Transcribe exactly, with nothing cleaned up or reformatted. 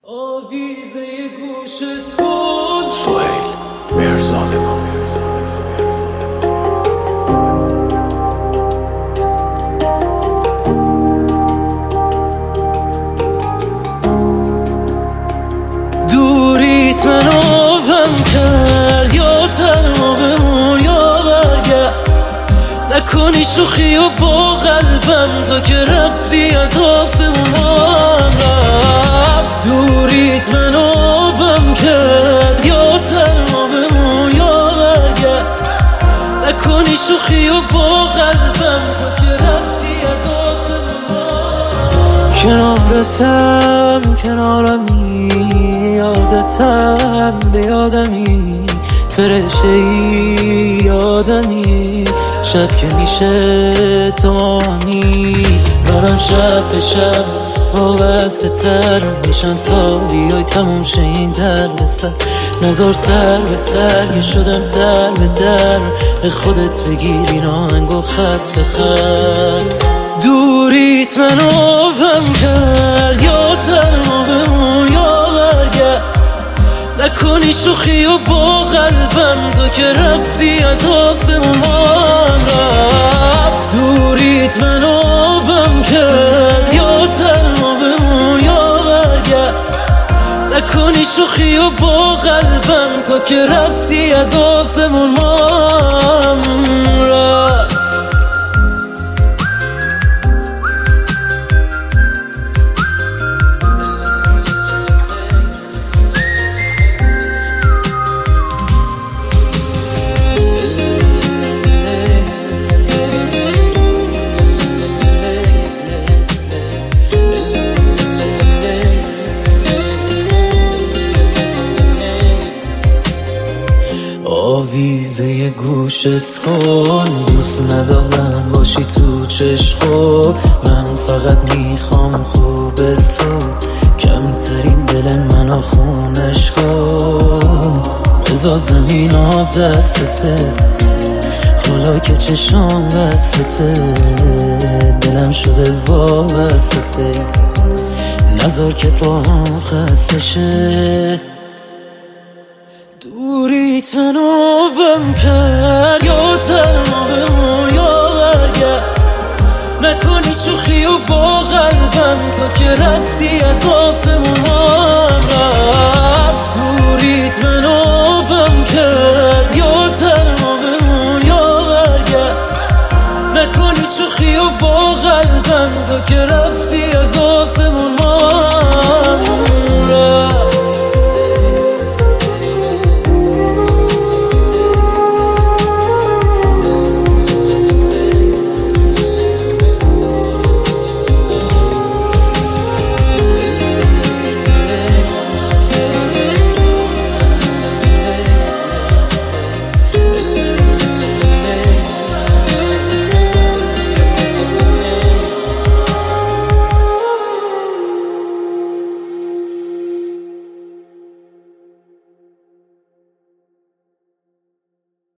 آویزه گوشت کن سهیل مرزادگان. دوریت منو غم کرد، یا تنها بمون یا برگرد. نکنی شوخی و با قلبم تا که رفتی از آسمون رفت. دوریت منو غم کرد، یا تنها بمون یا برگرد. نکنی شوخی و با قلبم تا که رفتی از آسمون. کنارتم کنارمی، یادتم به یادمی، فرشته ای یادمی. شب که میشه تمامی، منم شب به شب وابسته تر میشن تا بیای تموم شه این درد سر. نزار سر به سر که شدم در به در، به خودت بگیر این آهنگ و خط به خط. دوریت منو غم کرد، یا تنها بمون یا برگرد. نکنی شوخی و با قلبم تا که رفتی از آسمون رفت. دوریت منو غم کرد، یا تنها بمون یا برگرد. نکنی شوخی و با قلبم تا که رفتی از آسمون رفت. آویزه گوشت کن، دوست ندارم باشی تو چشم. من فقط میخوام خوب تو، کمترین دل منو خونش کن. بذار زمین آب دستته، حالا که چشام بستته. دلم شده وابسته، نذار که پاهم خسته شه. دوریت منو غم کرد، یا تنها بمون یا برگرد. نکنی شوخی و با قلبم تا که رفتی از آسمون رفت. دوریت منو